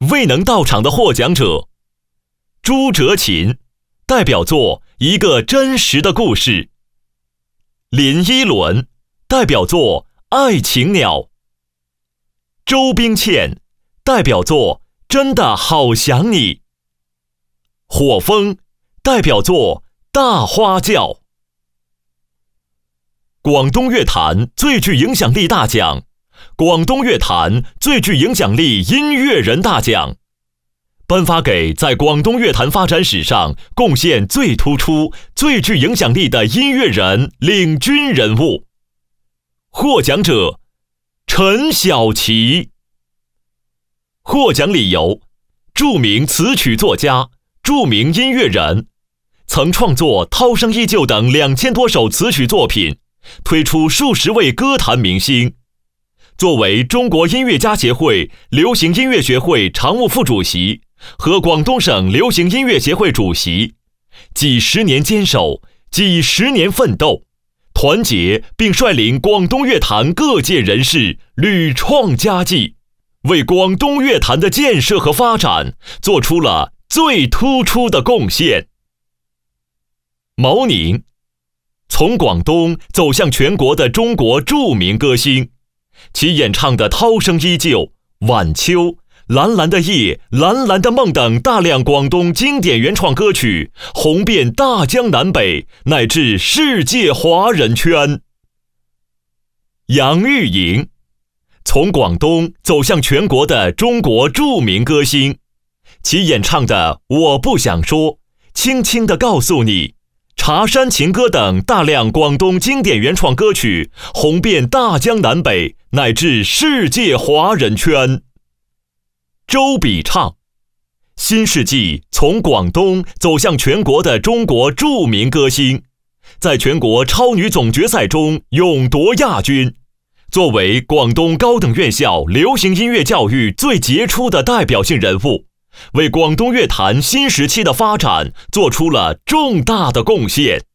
未能到场的获奖者：朱哲琴，代表作《一个真实的故事》；林依轮，代表作《爱情鸟》；周冰倩，代表作《真的好想你》；火风，代表作《大花轿》。广东乐坛最具影响力大奖，广东乐坛最具影响力音乐人大奖，颁发给在广东乐坛发展史上贡献最突出、最具影响力的音乐人领军人物。获奖者：陈小奇。获奖理由：著名词曲作家，著名音乐人，曾创作《涛声依旧》等2000多首词曲作品，推出数十位歌坛明星。作为中国音乐家协会流行音乐学会常务副主席和广东省流行音乐协会主席，几十年坚守，几十年奋斗，团结并率领广东乐坛各界人士屡创佳绩，为广东乐坛的建设和发展做出了最突出的贡献。毛宁，从广东走向全国的中国著名歌星，其演唱的《涛声依旧》、《晚秋》、《蓝蓝的夜》、《蓝蓝的梦》等大量广东经典原创歌曲红遍大江南北乃至世界华人圈。杨钰莹，从广东走向全国的中国著名歌星，其演唱的《我不想说》、《轻轻地告诉你》、《茶山情歌》等大量广东经典原创歌曲红遍大江南北乃至世界华人圈。周笔畅，新世纪从广东走向全国的中国著名歌星，在全国超女总决赛中勇夺亚军，作为广东高等院校流行音乐教育最杰出的代表性人物，为广东乐坛新时期的发展做出了重大的贡献。